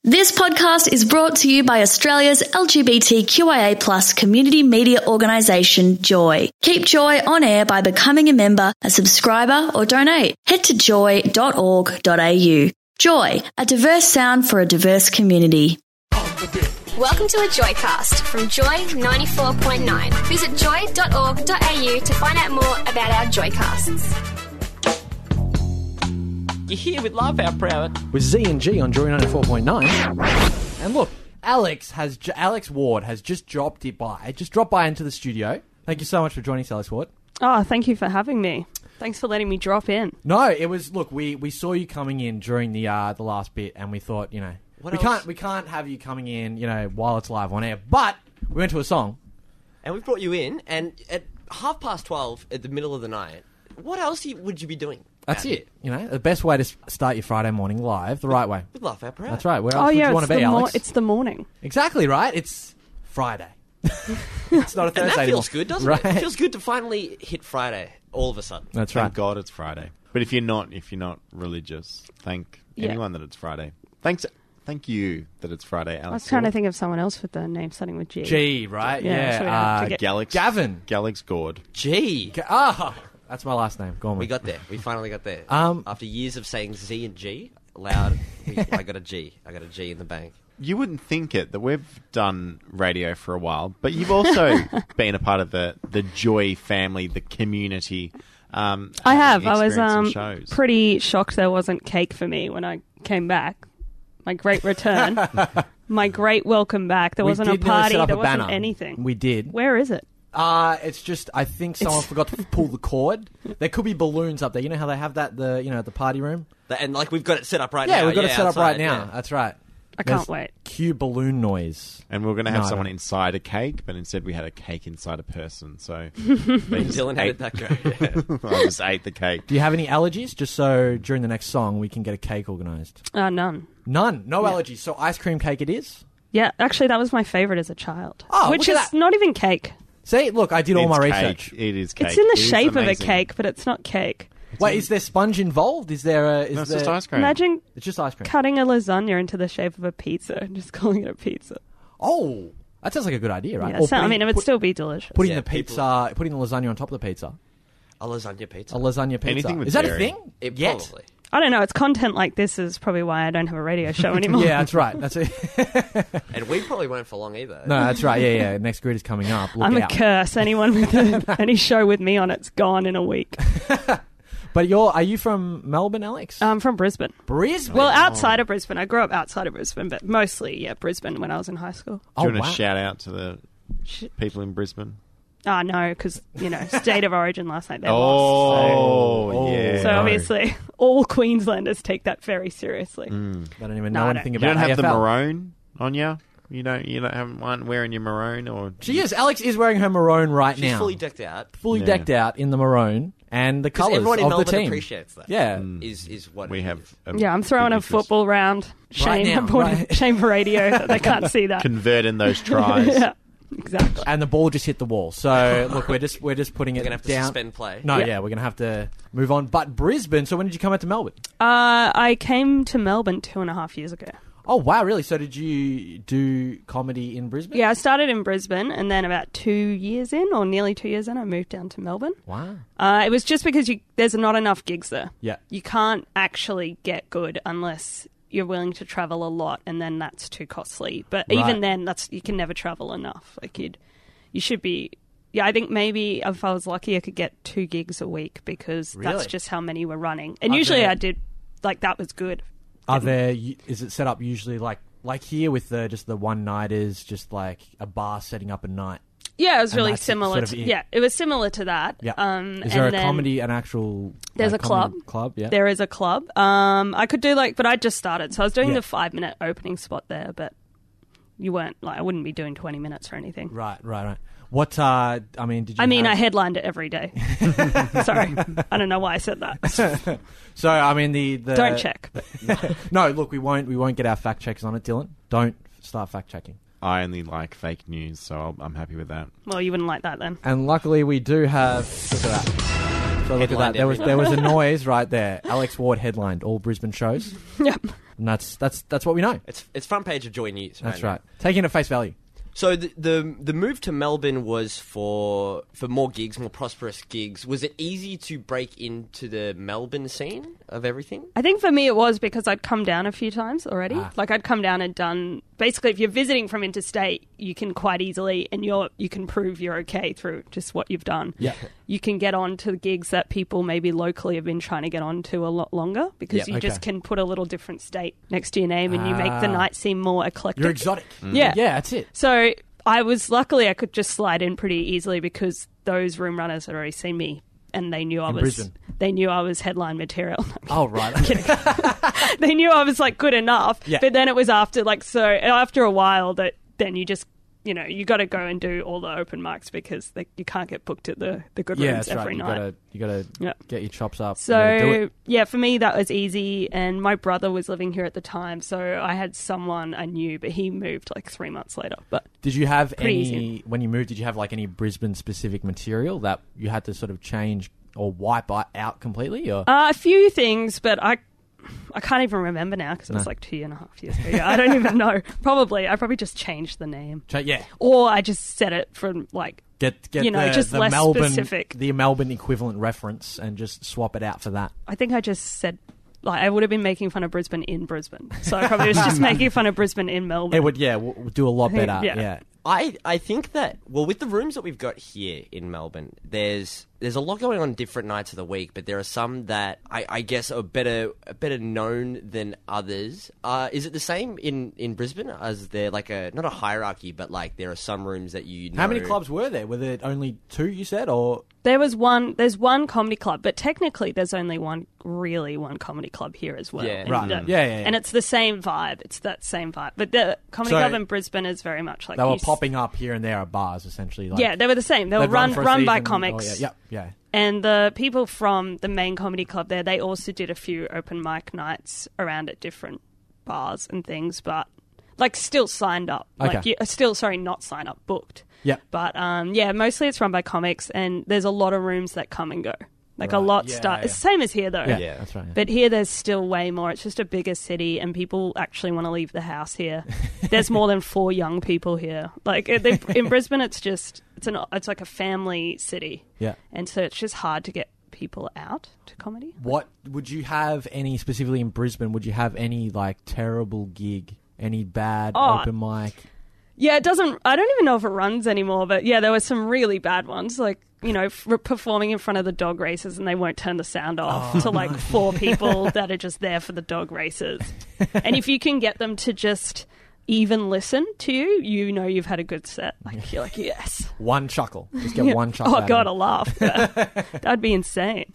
This podcast is brought to you by Australia's LGBTQIA+ community media organisation, Joy. Keep Joy on air by becoming a member, a subscriber or donate. Head to joy.org.au. Joy, a diverse sound for a diverse community. Welcome to a Joycast from Joy 94.9. Visit joy.org.au to find out more about our Joycasts. You're here with Love Our Proud. With Z and G on Joy 94.9. And look, Alex Ward has just dropped by into the studio. Thank you so much for joining us, Alex Ward. Oh, thank you for having me. Thanks for letting me drop in. No, it was, look, we saw you coming in during the last bit, and we thought, we can't have you coming in, while it's live on air. But we went to a song. And we brought you in, and at 12:30 at the middle of the night, what else would you be doing? That's it. The best way to start your Friday morning live, the right way. With Love Our Proud. That's right. Where else would you want to be, Alex? It's the morning. Exactly right. It's Friday. It's not a Thursday and that anymore. feels good, doesn't right? it? It feels good to finally hit Friday all of a sudden. That's right. Thank God it's Friday. But if you're not religious, thank anyone that it's Friday. Thank you that it's Friday, Alex. I was trying to think of someone else with the name starting with G. G, right? Yeah. Gavin. Galax Gord. G. That's my last name. Go on. We got there. We finally got there. After years of saying Z and G loud, I got a G. I got a G in the bank. You wouldn't think it, that we've done radio for a while, but you've also been a part of the Joy family, the community. I have. I was shows. pretty shocked there wasn't cake for me when I came back. My great return. My great welcome back. There wasn't a party. There wasn't anything. We did. Where is it? It's just, I think someone forgot to pull the cord. There could be balloons up there. You know how they have that, at the party room? And we've got it set up right now. Yeah, we've got it set outside, up right now. Yeah. That's right. I can't wait. Cue balloon noise. And we were going to have someone inside a cake, but instead we had a cake inside a person. So Dylan hated that guy. I just ate the cake. Do you have any allergies? Just so during the next song we can get a cake organised. None. None? No allergies. So ice cream cake it is? Yeah, actually that was my favourite as a child. Oh, which is not even cake. See, look, I did all my research. It is cake. It's in the shape of a cake, but it's not cake. Wait, is there sponge involved? Is there No, it's just ice cream. Imagine It's just ice cream. cutting a lasagna into the shape of a pizza and just calling it a pizza. Oh, that sounds like a good idea, right? Yeah, Or it would still be delicious. putting Yeah, the pizza, putting the lasagna on top of the pizza. A lasagna pizza. A lasagna pizza. Anything with is that dairy. a thing? Probably. I don't know. It's content like this is probably why I don't have a radio show anymore. Yeah, that's right. That's it. And we probably won't for long either. No, that's right. Yeah. Next grid is coming up. Look I'm out. a curse. Anyone with any show with me on it's gone in a week. But are you from Melbourne, Alex? I'm from Brisbane. Brisbane? Well, outside of Brisbane. I grew up outside of Brisbane, but mostly, Brisbane when I was in high school. Do you want to shout out to the people in Brisbane? No, because, state of origin last night they lost. Yeah. So obviously, all Queenslanders take that very seriously. I don't even No, know I anything You about don't have the AFL. maroon on you? You don't have one wearing your maroon? Or She is. Alex is wearing her maroon right She's now. fully decked out. Fully Yeah. decked out in the maroon and the Because colours everyone in of the Melbourne team. appreciates that. Yeah. Is what we it have... is. I'm throwing a football round. Shame, now, I'm putting- right. shame for radio that they can't see that. Converting those tries. Yeah, exactly. And the ball just hit the wall. So, look, we're just putting it We're going to have to down. suspend play. No, Yeah. yeah, we're going to have to move on. But Brisbane, so when did you come out to Melbourne? I came to Melbourne 2.5 years ago. Oh, wow, really? So did you do comedy in Brisbane? Yeah, I started in Brisbane, and then about 2 years in, or nearly 2 years in, I moved down to Melbourne. Wow. It was just because there's not enough gigs there. Yeah. You can't actually get good unless you're willing to travel a lot, and then that's too costly. But Right. even then, you can never travel enough. Like you should be. Yeah, I think maybe if I was lucky, I could get 2 gigs a week because Really? that's just how many were running. And Are usually there- I did, that was good. Is it set up usually like here with just the one-nighters, just like a bar setting up a night? Yeah, it was And really that's similar sort of to it. Yeah, it was similar to that. Yeah. Is Is there an actual... There's like, a club. comedy club, yeah. There is a club. I could do but I just started, so I was doing Yeah. the 5-minute opening spot there, but you weren't I wouldn't be doing 20 minutes or anything. Right. What, did you I headlined it every day. Sorry. I don't know why I said that. So, the... Don't check. No, look, we won't get our fact checks on it, Dylan. Don't start fact checking. I only like fake news, so I'm happy with that. Well, you wouldn't like that then. And luckily we do have... Look at that. So look at that. There was a noise right there. Alex Ward headlined all Brisbane shows. Yep. And that's what we know. It's front page of Joy News. That's right. Taking it at face value. So the move to Melbourne was for more gigs, more prosperous gigs. Was it easy to break into the Melbourne scene of everything? I think for me it was because I'd come down a few times already. Like I'd come down and done... Basically, if you're visiting from interstate, you can quite easily, and you can prove you're okay through just what you've done. Yeah. You can get on to gigs that people maybe locally have been trying to get on to a lot longer because you just can put a little different state next to your name and you make the night seem more eclectic. You're exotic. Yeah. Yeah, that's it. So luckily I could just slide in pretty easily because those room runners had already seen me and they knew I was headline material. Oh, right. They knew I was like good enough. Yeah. But then it was after a while that then you just, you got to go and do all the open mics because you can't get booked at the good rooms every night. You got to get your chops up. So, for me, that was easy. And my brother was living here at the time. So I had someone I knew, but he moved like 3 months later. But did you have when you moved, did you have like any Brisbane specific material that you had to sort of change or wipe out completely? Or? A few things, but I can't even remember now because it was like 2.5 years ago. I don't even know. I probably just changed the name. Or I just set it from like just the less Melbourne, specific. The Melbourne equivalent reference and just swap it out for that. I think I just said I would have been making fun of Brisbane in Brisbane. So I probably was just making fun of Brisbane in Melbourne. It would we'll do a lot better. Yeah. I think that, with the rooms that we've got here in Melbourne, there's a lot going on different nights of the week, but there are some that I guess are better known than others. Is it the same in Brisbane? As there like not a hierarchy, but like there are some rooms that you know... How many clubs were there? Were there only 2, you said, or...? There's one comedy club, but technically there's only one comedy club here as well. Yeah, right. And it's the same vibe. It's that same vibe. But the comedy club in Brisbane is very much like... They were popping up here and there at bars, essentially. Like, they were the same. They were run by comics. Yeah. And the people from the main comedy club there, they also did a few open mic nights around at different bars and things, but like still signed up. Okay. Not signed up, booked. Yeah. But mostly it's run by comics and there's a lot of rooms that come and go. Like a lot start. It's the same as here though. Yeah, that's right. Yeah. But here there's still way more. It's just a bigger city and people actually want to leave the house here. There's more than 4 young people here. Like in Brisbane it's like a family city. Yeah. And so it's just hard to get people out to comedy. What would you have any specifically in Brisbane? Would you have any like terrible gig? Any bad open mic? Yeah, it doesn't. I don't even know if it runs anymore, but yeah, there were some really bad ones, like, performing in front of the dog races and they won't turn the sound off to like 4 people that are just there for the dog races. And if you can get them to just even listen to you, you've had a good set. Like, you're like, yes. One chuckle. Just get one chuckle. Oh, God, a laugh. That'd be insane.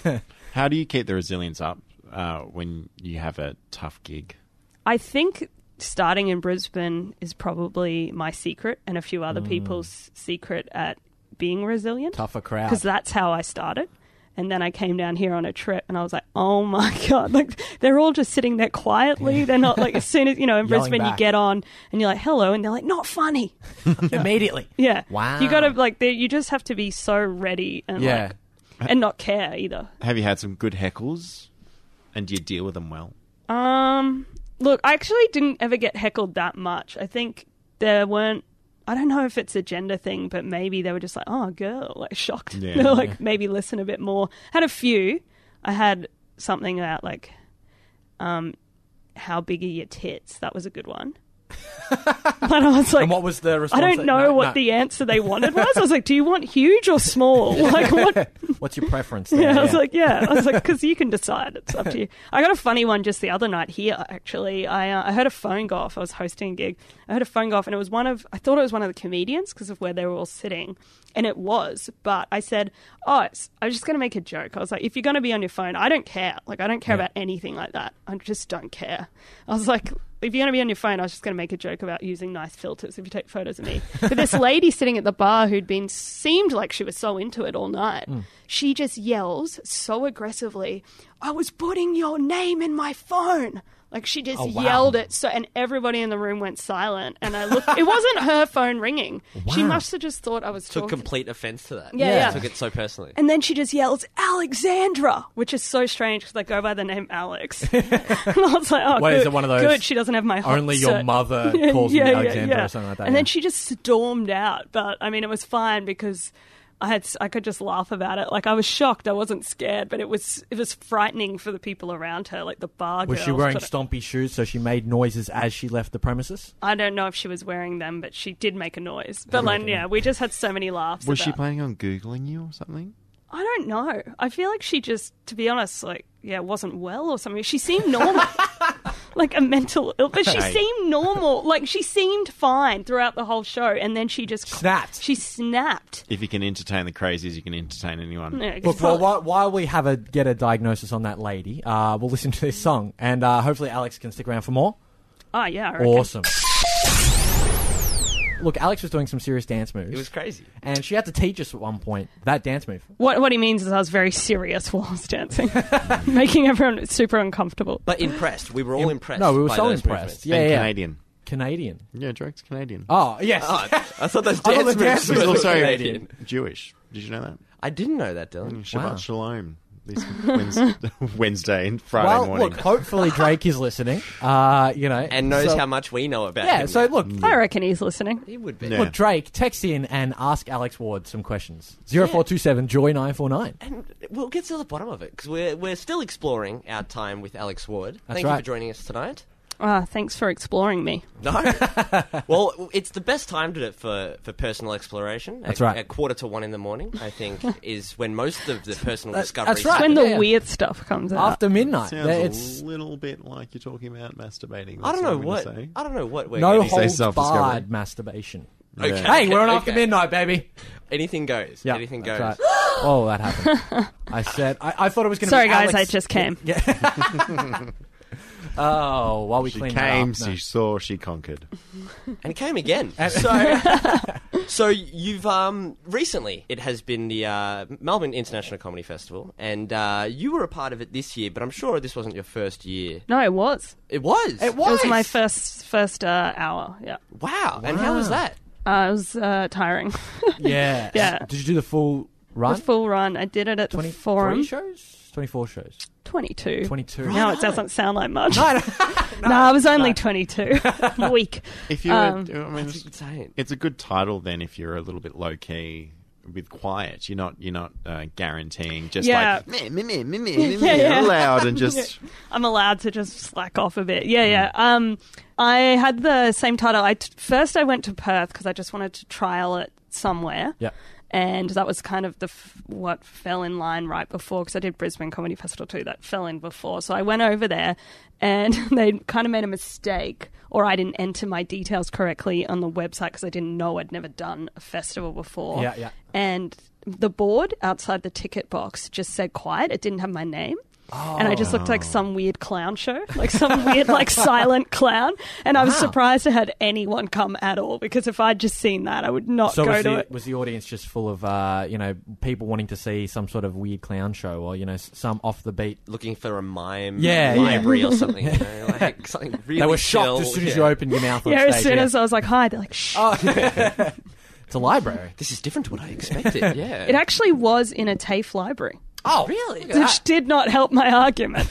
How do you keep the resilience up when you have a tough gig? I think starting in Brisbane is probably my secret and a few other people's secret at being resilient. Tougher crowd. Because that's how I started. And then I came down here on a trip and I was like, oh my God, like they're all just sitting there quietly. They're not like, as soon as, in Brisbane you get on and you're like, hello. And they're like, not funny. Immediately. Yeah. Wow. You got to you just have to be so ready and and not care either. Have you had some good heckles and do you deal with them well? Look, I actually didn't ever get heckled that much. I think there weren't, I don't know if it's a gender thing, but maybe they were just like, oh, girl, like shocked. Yeah. They're like, maybe listen a bit more. Had a few. I had something about like, how big are your tits? That was a good one. But I was like, and what was the response? I don't know what the answer they wanted was. I was like, do you want huge or small? Like, what? What's your preference there? Yeah, I was like, because you can decide. It's up to you. I got a funny one just the other night here, actually. I heard a phone go off. I was hosting a gig. I heard a phone go off, and it was I thought it was one of the comedians because of where they were all sitting. And it was, but I said, I was just going to make a joke. I was like, if you're going to be on your phone, I don't care. Like, I don't care about anything like that. I just don't care. I was like, if you're going to be on your phone, I was just going to make a joke about using nice filters if you take photos of me. But this lady sitting at the bar seemed like she was so into it all night. She just yells so aggressively, I was putting your name in my phone. Like, she just Oh, wow. yelled it, and everybody in the room went silent. And I looked, it wasn't her phone ringing. She Wow. must have just thought I was Took talking. complete offence to that. Yeah. Took it so personally. And then she just yells, Alexandra, which is so strange because they go by the name Alex. And I was like, oh, What, good, is it one of those good, she doesn't have my hot Only your cert. mother calls me Alexandra or something like that. And then she just stormed out. But, I mean, it was fine because I could just laugh about it. Like, I was shocked. I wasn't scared, but it was frightening for the people around her, like the bar Was girls. she wearing But stompy shoes so she made noises as she left the premises? I don't know if she was wearing them, but she did make a noise. But, like, yeah, we just had so many laughs. Was she about- planning on Googling you or something? I don't know. I feel like she just, to be honest, like, yeah, wasn't well or something. She seemed normal. Like a mental ill, but she Hey. seemed normal. Like, she seemed fine throughout the whole show, and then she just Snapped. She snapped. If you can entertain the crazies, you can entertain anyone. Yeah, Look, well, while we get a diagnosis on that lady, we'll listen to this song, and hopefully Alex can stick around for more. oh yeah, I reckon. Awesome. Look, Alex was doing some serious dance moves. It was crazy. And she had to teach us at one point that dance move. What he means is I was very serious while I was dancing, making everyone super uncomfortable. But impressed. We were all impressed. No, we were by so those impressed. movements. Yeah, And yeah. Canadian. Canadian. Yeah, Drake's Canadian. Oh, yes. I thought those I thought dance the dance moves He's were also Canadian. Jewish. Did you know that? I didn't know that, Dylan. Shabbat Wow. Shalom. This Wednesday and Friday Well, morning. look, hopefully Drake is listening, And knows so- how much we know about Yeah, him. so look, I reckon he's listening. He would be. Yeah. look, Drake, text in and ask Alex Ward some questions. 0427 Joy 949. And we'll get to the bottom of it, because we're still exploring our time with Alex Ward. That's Thank you right. for joining us tonight. Thanks for exploring me. No. Well, it's the best time to do it for personal exploration. That's right. At 1:45 in the morning, I think, is when most of the personal discovery. that's right. When the Yeah. weird stuff comes out. After midnight. Sounds It's a little bit like you're talking about masturbating. I That's don't know I'm gonna what. say. I don't know what we're no getting. say holds self-discovery. barred masturbation. Okay. Hey, we're on After Okay. Midnight, baby. Anything goes. Yeah, Anything that's goes. right. Oh, that happened. I said, I thought it was going to Sorry, be guys, Alex. I just came. Oh, while we She clean came, that up. she saw, she conquered. And came again. So you've recently it has been the Melbourne International Comedy Festival, and you were a part of it this year. But I'm sure this wasn't your first year. No, it was. It was. It was my first hour. Yeah, Wow. And how was that? it was tiring. Yeah. Yeah. Did you do the full run? The full run. I did it at the 23 Forum. shows? 24 shows. 22. 22. Now it doesn't sound like much. No, No, I was only 22. Weak. If you, I mean, That's insane. it's a good title then. If you're a little bit low key with quiet, you're not guaranteeing just Yeah. like meh, yeah. loud and just. I'm allowed to just slack off a bit. Yeah. I had the same title. First I went to Perth because I just wanted to trial it somewhere. Yeah. And that was kind of what fell in line right before, because I did Brisbane Comedy Festival too. That fell in before. So I went over there and they kind of made a mistake, or I didn't enter my details correctly on the website because I didn't know I'd never done a festival before. Yeah. And the board outside the ticket box just said quiet. It didn't have my name. And I just looked like some weird clown show, like some weird, like, silent clown. And I was surprised I had anyone come at all, because if I'd just seen that, I would not So go to it. was the audience just full of, people wanting to see some sort of weird clown show or, some off the beat? Looking for a mime Yeah. library or something. Like something really They were chill. shocked as soon as you opened your mouth on Yeah, stage. as soon as I was like, hi, they're like, shh. It's a library. This is different to what I expected. Yeah. It actually was in a TAFE library, Oh, really? which did not help my argument.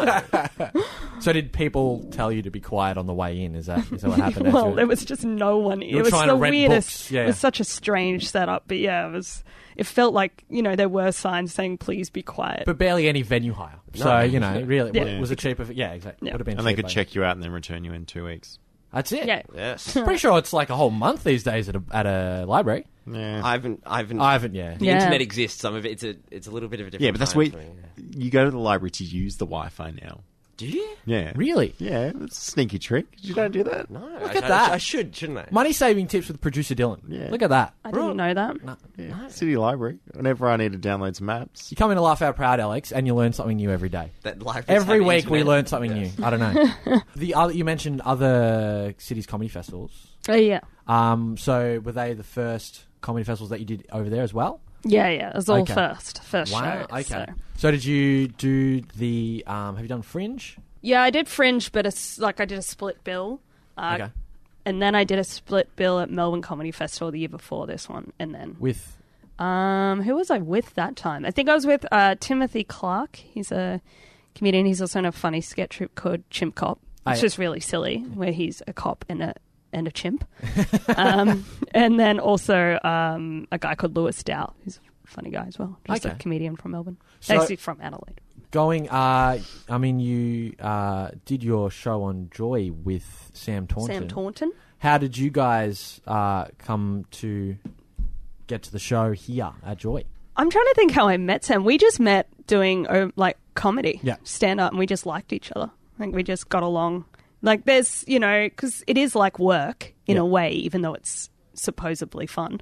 So did people tell you to be quiet on the way in? Is that what happened? as Well, you- there was just no one. You were It was trying the to rent weirdest. books, yeah. It was such a strange setup, but yeah, it felt like, there were signs saying, please be quiet. But barely any venue hire. So, really, Yeah. was it cheaper? Yeah, exactly. Yeah. Would have been And they cheaper. could check you out and then return you in 2 weeks. That's it. yeah. Yes. Pretty sure it's like a whole month these days at a library. Yeah. I haven't. I haven't, yeah. The Yeah. internet exists. Some of it, it's a little bit of a different. Yeah, but that's time where for me, yeah. you go to the library to use the Wi-Fi now. Do you? Yeah. Really? Yeah, it's a sneaky trick. You don't do that. No. Look I, at that. I should, shouldn't I? Money saving tips with producer Dylan. Yeah. Look at that. I didn't know that. Yeah. City Library. Whenever I need to download some apps. You come in to Laugh Out Proud, Alex, and you learn something new every day. That life Every have week we internet. learn something new. I don't know. You mentioned other cities' comedy festivals. Oh, yeah. So were they the first comedy festivals that you did over there as well? Yeah. It was all Okay. first Wow. show. Okay. So. So did you do the? Have you done Fringe Yeah, I did Fringe, but I did a split bill. Okay. And then I did a split bill at Melbourne Comedy Festival the year before this one. And then With? who was I with that time? I think I was with Timothy Clark. He's a comedian. He's also in a funny sketch troupe called Chimp Cop. It's just really silly, where he's a cop and a chimp. And then also a guy called Lewis Dow, who's a funny guy as well. Just a comedian from Melbourne. Basically from Adelaide. You did your show on Joy with Sam Taunton. Sam Taunton. How did you guys come to get to the show here at Joy? I'm trying to think how I met Sam. We just met doing comedy, stand up, and we just liked each other. I think we just got along. Like there's, because it is like work in a way, even though it's supposedly fun.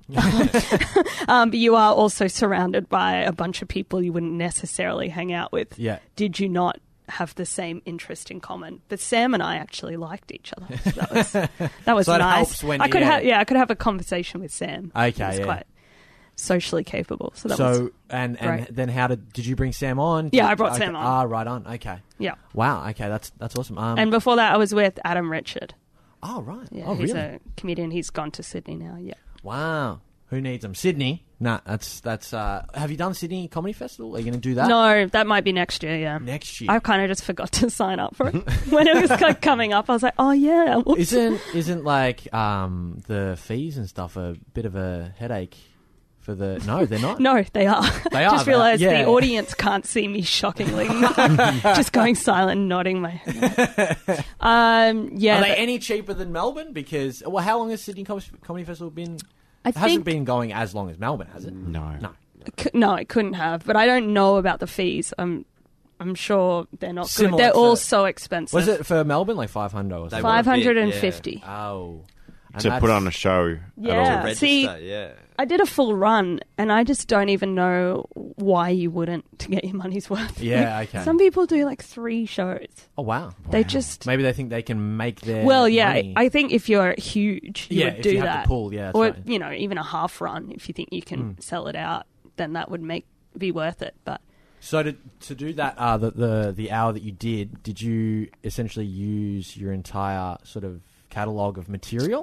But you are also surrounded by a bunch of people you wouldn't necessarily hang out with. Yeah. Did you not have the same interest in common? But Sam and I actually liked each other. So that was so nice. When I could have a conversation with Sam. Okay, He's quite socially capable. So that was and great. then how did you bring Sam on? Yeah, I brought Sam on. Right on. Okay. Yeah. Wow. Okay, that's awesome. And before that, I was with Adam Richard. Oh right. Yeah, oh he's really? a comedian. He's gone to Sydney now. Yeah. Wow. Who needs them? Sydney? Nah, that's. Have you done Sydney Comedy Festival? Are you going to do that? No, that might be next year. Yeah. Next year. I kind of just forgot to sign up for it when it was coming up. I was like, oh yeah. Isn't like the fees and stuff a bit of a headache? No, they're not. No, they are. They are. Just realised the audience can't see me shockingly. Just going silent and nodding my head. Are they any cheaper than Melbourne? Because how long has Sydney Comedy Festival been? It hasn't been going as long as Melbourne, has it? No. No, it couldn't have. But I don't know about the fees. I'm sure they're not Similar good. They're all so expensive. Was it for Melbourne like 500 or something? 550. Oh. And to put on a show. Yeah. See, I did a full run, and I just don't even know why you wouldn't to get your money's worth. Yeah, okay. Some people do like 3 shows. Oh, wow. They just... Maybe they think they can make their money. I think if you're huge, you would do if you that. have to pull, that's or, right. Even a half run, if you think you can sell it out, then that would be worth it. But so to do that, the hour that you did you essentially use your entire sort of catalogue of material?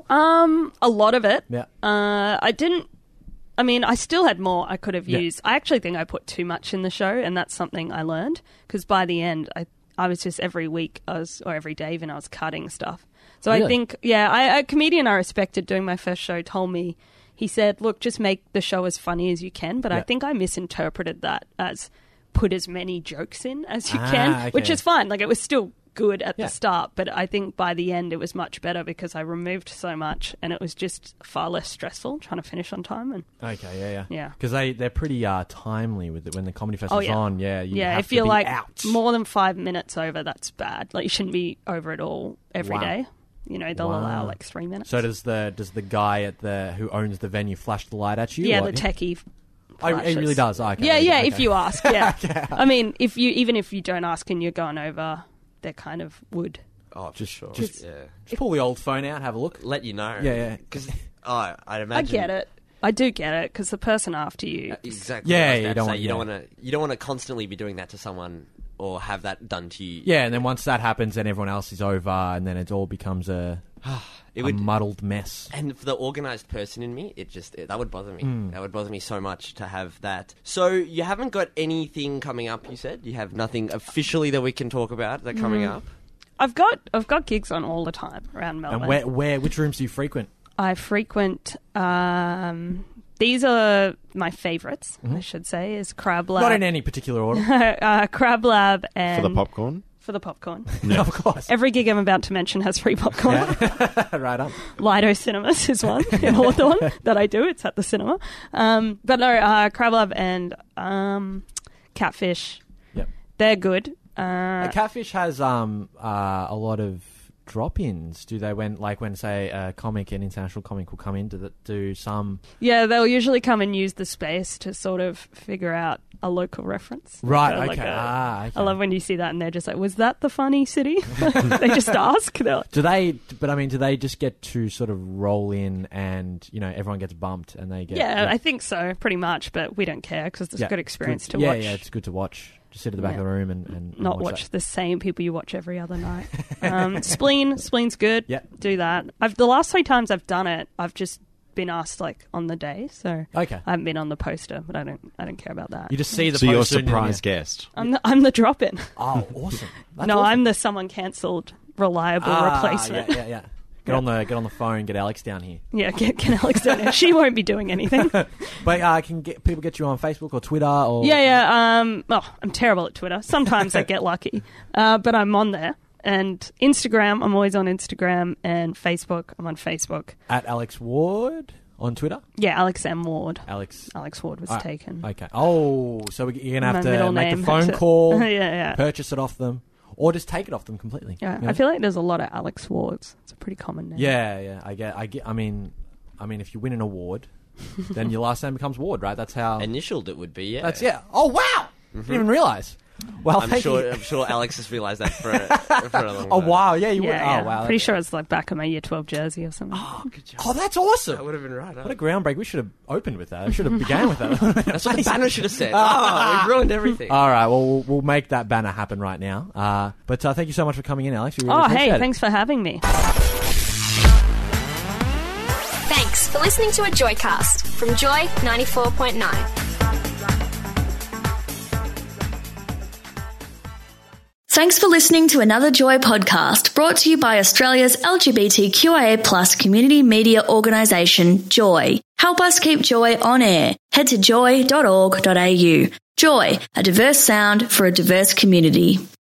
A lot of it. Yeah. I didn't. I mean, I still had more I could have used. I actually think I put too much in the show, and that's something I learned, because by the end, I was just every week, or every day even, I was cutting stuff. So really? I think, a comedian I respected doing my first show told me, he said, look, just make the show as funny as you can, but I think I misinterpreted that as put as many jokes in as you can, which is fine. Like, it was still good at the start, but I think by the end it was much better because I removed so much, and it was just far less stressful trying to finish on time. And yeah, because they're pretty timely with it when the comedy festival's on. You have if you're to be like out. more than 5 minutes over, that's bad. Like, you shouldn't be over it all every day. They'll allow like 3 minutes. So does the guy who owns the venue flash the light at you? Yeah, the techie. He really does. Okay. Yeah, if you ask. Yeah, I mean, if you don't ask and you're going over, they kind of would. Oh, just pull the old phone out, have a look, let you know. Yeah. Because I'd imagine. I get it. I do get it, because the person after you. Exactly. Yeah, you don't want to constantly be doing that to someone or have that done to you. Yeah, and then once that happens, then everyone else is over, and then it all becomes a muddled mess. And for the organised person in me, that would bother me. That would bother me so much to have that. So you haven't got anything coming up, you said? You have nothing officially that we can talk about that coming up? I've got gigs on all the time around Melbourne. And which rooms do you frequent? I frequent... these are my favourites, I should say, is Crab Lab. Not in any particular order. Crab Lab and... For the popcorn? For the popcorn. No, of course. Every gig I'm about to mention has free popcorn. Right on. Lido Cinemas is one in Hawthorne that I do. It's at the cinema. But no, Crab Lab and Catfish. Yep. They're good. Catfish has a lot of drop-ins. Do they when say a comic, an international comic will come in to do some? Yeah, they'll usually come and use the space to sort of figure out a local reference. Right. Okay. Okay. I love when you see that and they're just like, "Was that the funny city?" They just ask. Like, do they just get to sort of roll in and everyone gets bumped and they get? Yeah, I think so, pretty much. But we don't care because it's a good experience to watch. Yeah, it's good to watch. Just sit at the back of the room and not watch that. the same people you watch every other night. Spleen's good. Yeah. Do that. The last 3 times I've done it, I've just been asked like on the day, so okay. I haven't been on the poster, but I don't care about that. You just see the so poster. you're a surprise guest. I'm the drop-in. Oh, awesome! That's no, awesome. I'm the someone cancelled reliable replacement. Yeah. Get on the phone. Get Alex down here. Yeah, get Alex down here. She won't be doing anything. But can people get you on Facebook or Twitter or? Yeah. I'm terrible at Twitter. Sometimes I get lucky, but I'm on there. And Instagram, I'm always on Instagram, and Facebook, I'm on Facebook. At Alex Ward on Twitter? Yeah, Alex M. Ward. Alex Ward was taken. Okay. Oh, so you're going to have My middle to make a name phone had to- call, yeah. purchase it off them, or just take it off them completely. Yeah, you know? I feel like there's a lot of Alex Wards. It's a pretty common name. Yeah. I get. I mean, if you win an award, then your last name becomes Ward, right? That's how. Initialed it would be, yeah. That's Oh wow! Didn't even realise. Well, I'm thank sure. you. I'm sure Alex has realised that for a long time. Oh wow! Yeah, you would. Yeah. Oh wow! Pretty sure it's like back of my year 12 jersey or something. Oh, good job. Oh, that's awesome! That would have been right. What a groundbreak! We should have opened with that. I should have began with that. That's what the banner should have said. Oh, we've ruined everything. All right. Well, we'll make that banner happen right now. But thank you so much for coming in, Alex. We really appreciate it. Thanks for having me. Thanks for listening to a Joycast from Joy 94.9. Thanks for listening to another Joy podcast brought to you by Australia's LGBTQIA+ community media organisation, Joy. Help us keep Joy on air. Head to joy.org.au. Joy, a diverse sound for a diverse community.